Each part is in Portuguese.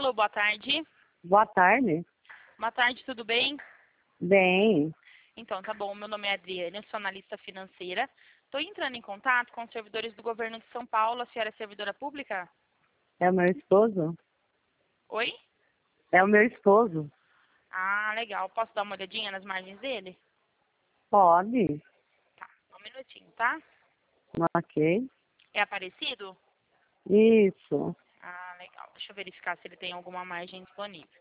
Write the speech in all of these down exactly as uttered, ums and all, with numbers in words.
Alô, boa tarde. Boa tarde. Boa tarde, tudo bem? Bem, Então, tá bom. Meu nome é Adriana, eu sou analista financeira. Estou entrando em contato com os servidores do governo de São Paulo. A senhora é servidora pública? é o meu esposo? Oi? É o meu esposo. Ah, legal. Posso dar uma olhadinha nas margens dele? Pode. Tá, só um minutinho, tá? Ok. É Aparecido? Isso. Ah, legal. Deixa eu verificar se ele tem alguma margem disponível.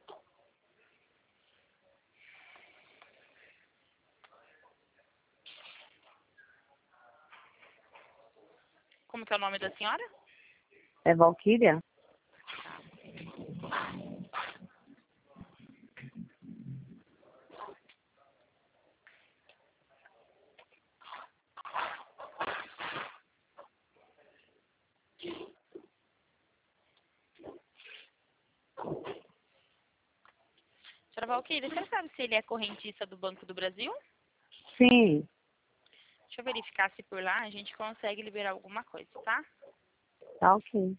Como que é o nome da senhora? É Valquíria? Senhora Valquíria, você sabe se ele é correntista do Banco do Brasil? Sim. Deixa eu verificar se por lá a gente consegue liberar alguma coisa, tá? Tá ok.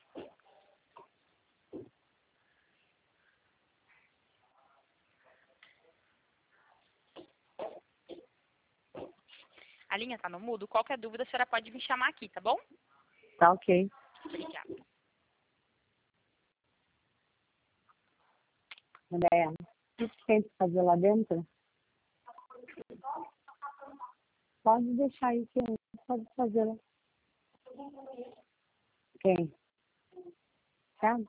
A linha tá no mudo. Qualquer dúvida, a senhora pode me chamar aqui, tá bom? Tá ok. Obrigada. Andréia, o que você tem que fazer lá dentro? Pode deixar aí que eu pode fazer lá. Quem? Sabe?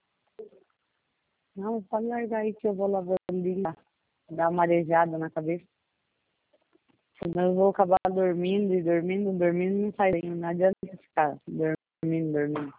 Não, pode largar aí que eu vou lavar ali, dar uma arejada na cabeça. Senão eu vou acabar dormindo e dormindo, dormindo e não sai daí. Não adianta ficar dormindo, dormindo.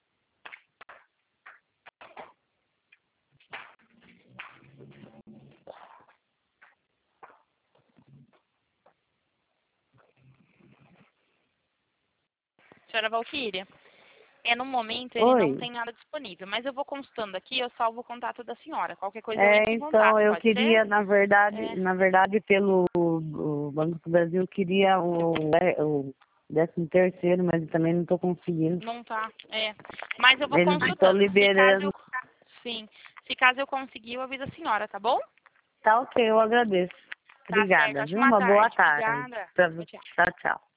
Senhora Valquíria, é no momento ele não Oi. tem nada disponível, mas eu vou consultando aqui, eu salvo o contato da senhora. Qualquer coisa eu É, entro em então, contato, eu pode ser? queria, na verdade, É. na verdade, pelo o Banco do Brasil, eu queria o, o décimo terceiro, mas eu também não estou conseguindo. Não tá, é. Mas eu vou Eles estão consultando. Se caso liberando. eu. Sim. Se caso eu conseguir, eu aviso a senhora, tá bom? Tá ok, eu agradeço. Tá certo. Obrigada, viu? Ótima Uma boa tarde. tarde. Obrigada. Pra Tchau, você. tchau. Tchau, tchau.